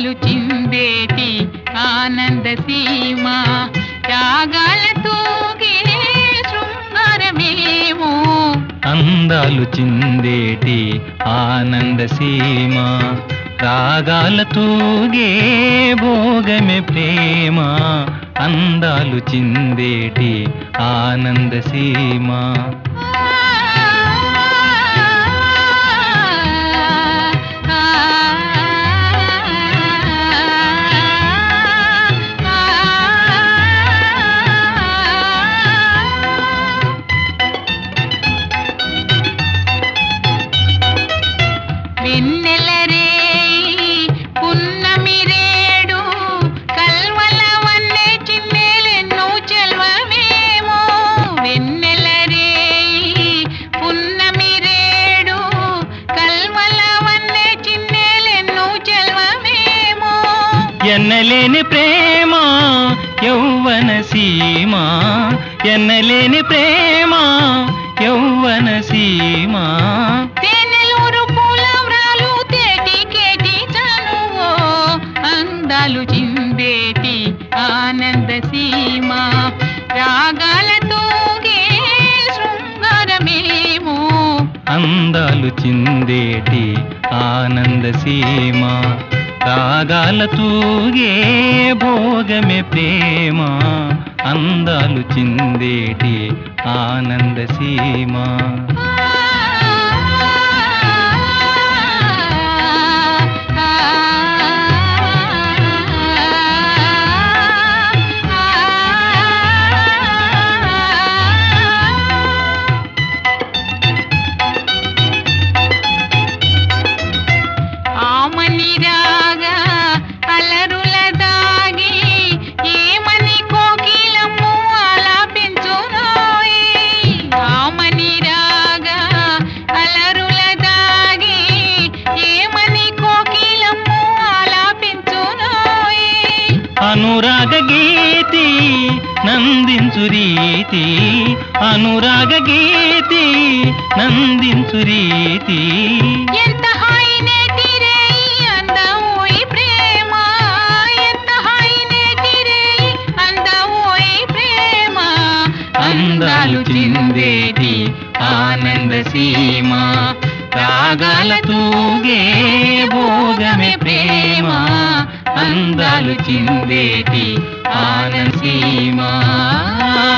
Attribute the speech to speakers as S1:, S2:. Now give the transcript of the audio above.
S1: అందాలు చిందేటి ఆనంద సీమ త్యాగాల తూగే శృంగారమేమో
S2: అందాలు చిందేటి ఆనంద సీమ రాగాల తూగే భోగమే ప్రేమ అందాలు చిందేటి ఆనంద సీమ
S1: వెన్నెలరే పున్నమిరేడు కల్వల వన్నె చిన్నెలెన్నో చెల్వమేమో వెన్నెలరే పున్నమిరేడు కల్వల వన్నె చిన్నెలెన్నో చెల్వమేమో
S2: ఎన్నలేని ప్రేమ యౌవన సీమ ఎన్నలేని ప్రేమ యౌవన సీమ అందాలు చిందేటి
S1: ఆనంద సీమ రాగాల తూగే శృంగారమేమో
S2: అందాలు చిందేటి ఆనంద సీమ రాగాల తూగే భోగమే ప్రేమ అందాలు చిందేటి ఆనంద సీమ
S1: ఆమనిరాగా అలరుల దాగి ఏమని కోకిలము ఆలాపించునోయి ఆమనిరాగా అలరుల దాగి ఏమని కోకిలము ఆలాపించునోయి
S2: అనురాగ గీతి నందించు రీతి అనురాగ గీతి నందించు రీతి
S1: ఎంత హాయినేటి రేయి అందమోయి ప్రేమ ఎంత హాయినేటి రేయి అందమోయి ప్రేమ
S2: అందాలు చిందేటి ఆనంద సీమ రాగాల తూగే భోగమే ప్రేమ అందాలు చిందేటి ఆనంద సీమ